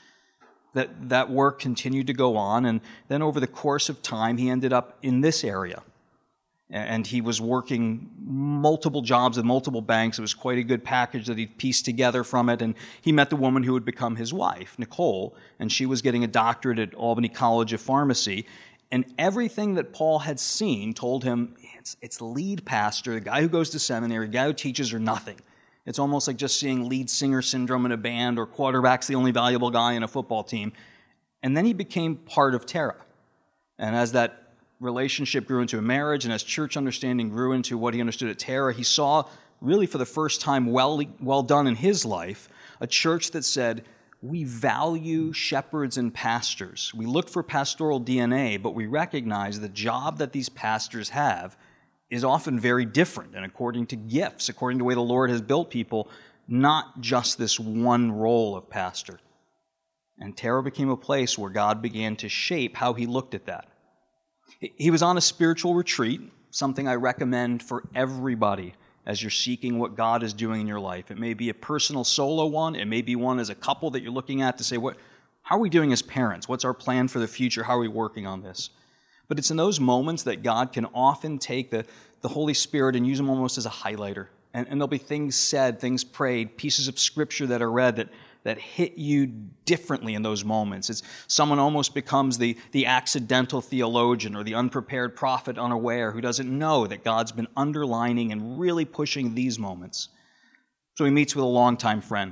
That work continued to go on, and then over the course of time, he ended up in this area. And he was working multiple jobs at multiple banks. It was quite a good package that he'd pieced together from it. And he met the woman who would become his wife, Nicole, and she was getting a doctorate at Albany College of Pharmacy. And everything that Paul had seen told him it's lead pastor, the guy who goes to seminary, the guy who teaches, or nothing. It's almost like just seeing lead singer syndrome in a band, or quarterback's the only valuable guy in a football team. And then he became part of Terra. And as that relationship grew into a marriage, and as church understanding grew into what he understood at Terra, he saw, really for the first time, well done in his life, a church that said, we value shepherds and pastors. We look for pastoral DNA, but we recognize the job that these pastors have is often very different, and according to gifts, according to the way the Lord has built people, not just this one role of pastor. And Terra became a place where God began to shape how he looked at that. He was on a spiritual retreat, something I recommend for everybody as you're seeking what God is doing in your life. It may be a personal solo one. It may be one as a couple that you're looking at to say, how are we doing as parents? What's our plan for the future? How are we working on this? But it's in those moments that God can often take the Holy Spirit and use them almost as a highlighter. And there'll be things said, things prayed, pieces of Scripture that are read that hit you differently in those moments. It's someone almost becomes the accidental theologian or the unprepared prophet unaware who doesn't know that God's been underlining and really pushing these moments. So he meets with a longtime friend,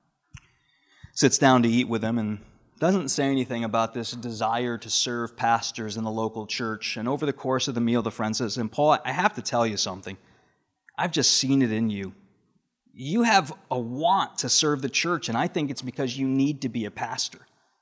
sits down to eat with him, and doesn't say anything about this desire to serve pastors in the local church. And over the course of the meal, the friend says, "And Paul, I have to tell you something. I've just seen it in you. You have a want to serve the church, and I think it's because you need to be a pastor."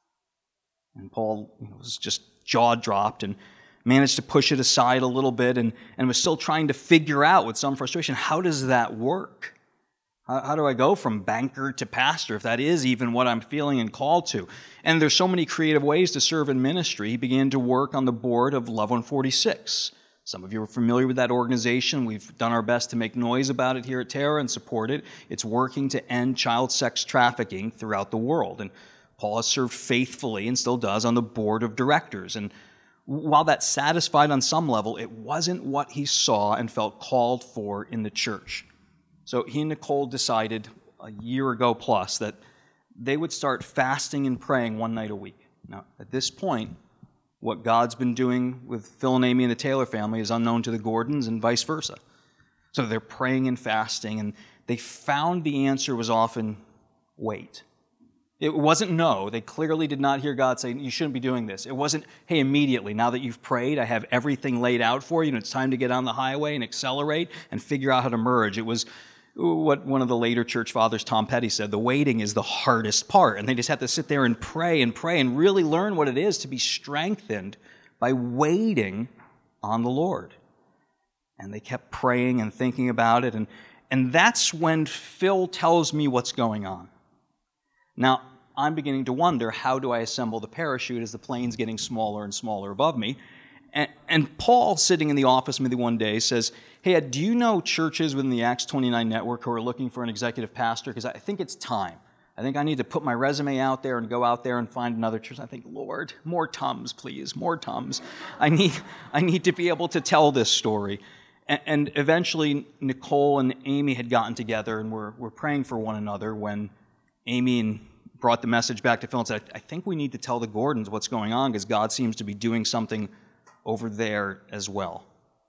And Paul was just jaw-dropped and managed to push it aside a little bit and was still trying to figure out with some frustration, how does that work? How do I go from banker to pastor, if that is even what I'm feeling and called to? And there's so many creative ways to serve in ministry. He began to work on the board of Love 146. Some of you are familiar with that organization. We've done our best to make noise about it here at Terra and support it. It's working to end child sex trafficking throughout the world. And Paul has served faithfully and still does on the board of directors. And while that satisfied on some level, it wasn't what he saw and felt called for in the church. So he and Nicole decided a year ago plus that they would start fasting and praying one night a week. Now, at this point, what God's been doing with Phil and Amy and the Taylor family is unknown to the Gordons and vice versa. So they're praying and fasting, and they found the answer was often wait. It wasn't no. They clearly did not hear God say, you shouldn't be doing this. It wasn't, hey, immediately, now that you've prayed, I have everything laid out for you, and it's time to get on the highway and accelerate and figure out how to merge. It was what one of the later church fathers, Tom Petty, said, the waiting is the hardest part. And they just have to sit there and pray and really learn what it is to be strengthened by waiting on the Lord. And they kept praying and thinking about it. And that's when Phil tells me what's going on. Now, I'm beginning to wonder, how do I assemble the parachute as the plane's getting smaller and smaller above me? And Paul, sitting in the office with me one day, says, hey, Ed, do you know churches within the Acts 29 network who are looking for an executive pastor? Because I think it's time. I think I need to put my resume out there and go out there and find another church. I think, Lord, more Tums, please, more Tums. I need to be able to tell this story. And eventually, Nicole and Amy had gotten together and were praying for one another when Amy brought the message back to Phil and said, I think we need to tell the Gordons what's going on because God seems to be doing something over there as well.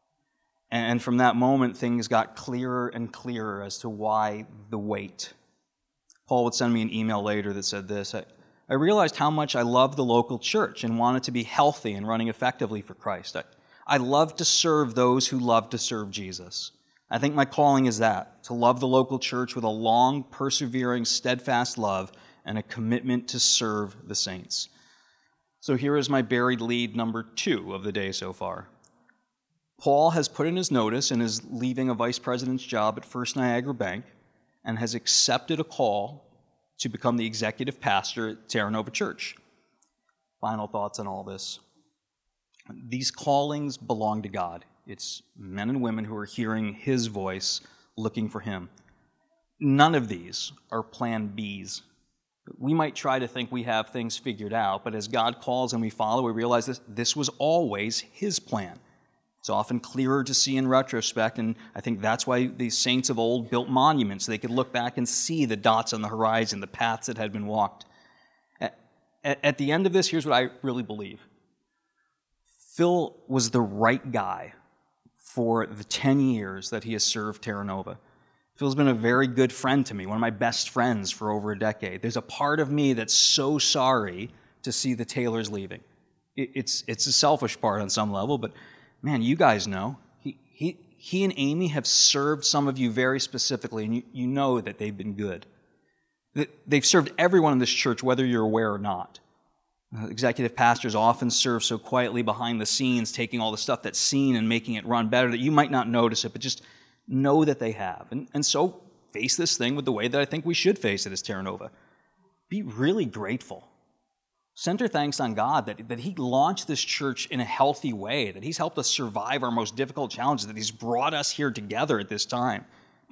And from that moment, things got clearer and clearer as to why the wait. Paul would send me an email later that said this, I realized how much I love the local church and wanted to be healthy and running effectively for Christ. I love to serve those who love to serve Jesus. I think my calling is that, to love the local church with a long, persevering, steadfast love and a commitment to serve the saints. So here is my buried lead number 2 of the day so far. Paul has put in his notice and is leaving a vice president's job at First Niagara Bank and has accepted a call to become the executive pastor at Terra Nova Church. Final thoughts on all this. These callings belong to God. It's men and women who are hearing his voice, looking for him. None of these are plan Bs. We might try to think we have things figured out, but as God calls and we follow, we realize this was always his plan. It's often clearer to see in retrospect, and I think that's why these saints of old built monuments. They could look back and see the dots on the horizon, the paths that had been walked. At the end of this, here's what I really believe. Phil was the right guy for the 10 years that he has served Terra Nova. Phil's been a very good friend to me, one of my best friends for over a decade. There's a part of me that's so sorry to see the Taylors leaving. It's a selfish part on some level, but man, you guys know. He and Amy have served some of you very specifically, and you know that they've been good. They've served everyone in this church, whether you're aware or not. Executive pastors often serve so quietly behind the scenes, taking all the stuff that's seen and making it run better that you might not notice it, but just know that they have. And so face this thing with the way that I think we should face it as Terra Nova. Be really grateful. Center thanks on God that he launched this church in a healthy way, that he's helped us survive our most difficult challenges, that he's brought us here together at this time.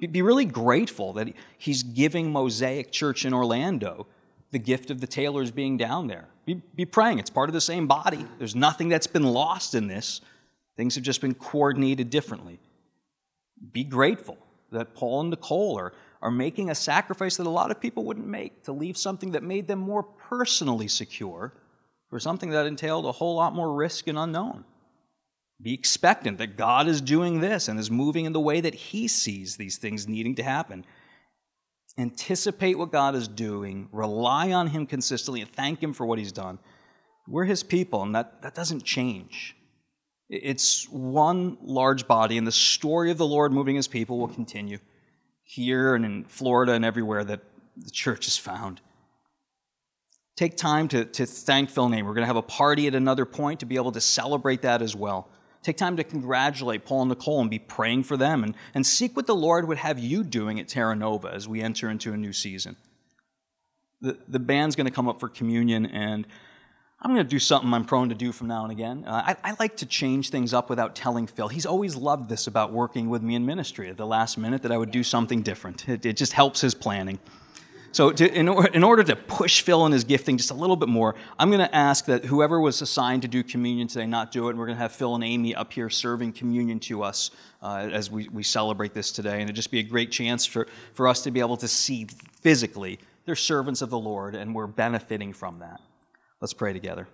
Be really grateful that he's giving Mosaic Church in Orlando the gift of the Taylors being down there. Be praying. It's part of the same body. There's nothing that's been lost in this. Things have just been coordinated differently. Be grateful that Paul and Nicole are making a sacrifice that a lot of people wouldn't make to leave something that made them more personally secure for something that entailed a whole lot more risk and unknown. Be expectant that God is doing this and is moving in the way that he sees these things needing to happen. Anticipate what God is doing, rely on him consistently, and thank him for what he's done. We're his people, and that doesn't change. It's one large body, and the story of the Lord moving his people will continue here and in Florida and everywhere that the church is found. Take time to thank Phil and Amy. We're going to have a party at another point to be able to celebrate that as well. Take time to congratulate Paul and Nicole and be praying for them and seek what the Lord would have you doing at Terra Nova as we enter into a new season. The band's going to come up for communion, and I'm going to do something I'm prone to do from now and again. I like to change things up without telling Phil. He's always loved this about working with me in ministry at the last minute, that I would do something different. It just helps his planning. So in order to push Phil in his gifting just a little bit more, I'm going to ask that whoever was assigned to do communion today not do it, and we're going to have Phil and Amy up here serving communion to us as we celebrate this today. And it'll just be a great chance for us to be able to see physically they're servants of the Lord, and we're benefiting from that. Let's pray together.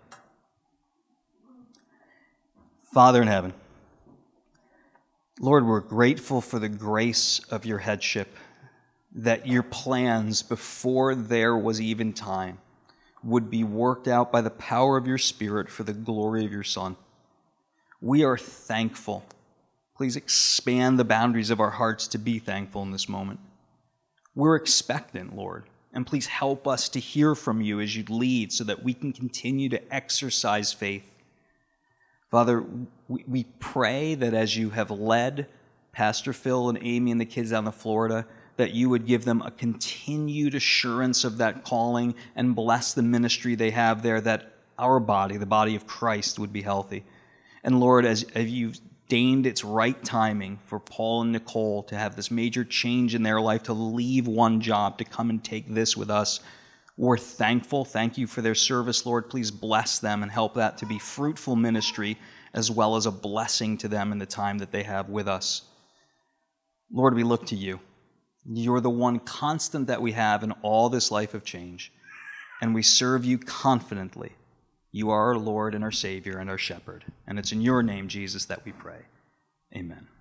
Father in heaven, Lord, we're grateful for the grace of your headship, that your plans before there was even time would be worked out by the power of your Spirit for the glory of your Son. We are thankful. Please expand the boundaries of our hearts to be thankful in this moment. We're expectant, Lord, and please help us to hear from you as you lead so that we can continue to exercise faith. Father, we pray that as you have led Pastor Phil and Amy and the kids down to Florida, that you would give them a continued assurance of that calling and bless the ministry they have there, that our body, the body of Christ, would be healthy. And Lord, as you've deigned its right timing for Paul and Nicole to have this major change in their life, to leave one job, to come and take this with us, we're thankful. Thank you for their service, Lord. Please bless them and help that to be fruitful ministry as well as a blessing to them in the time that they have with us. Lord, we look to you. You're the one constant that we have in all this life of change, and we serve you confidently. You are our Lord and our Savior and our Shepherd, and it's in your name, Jesus, that we pray. Amen.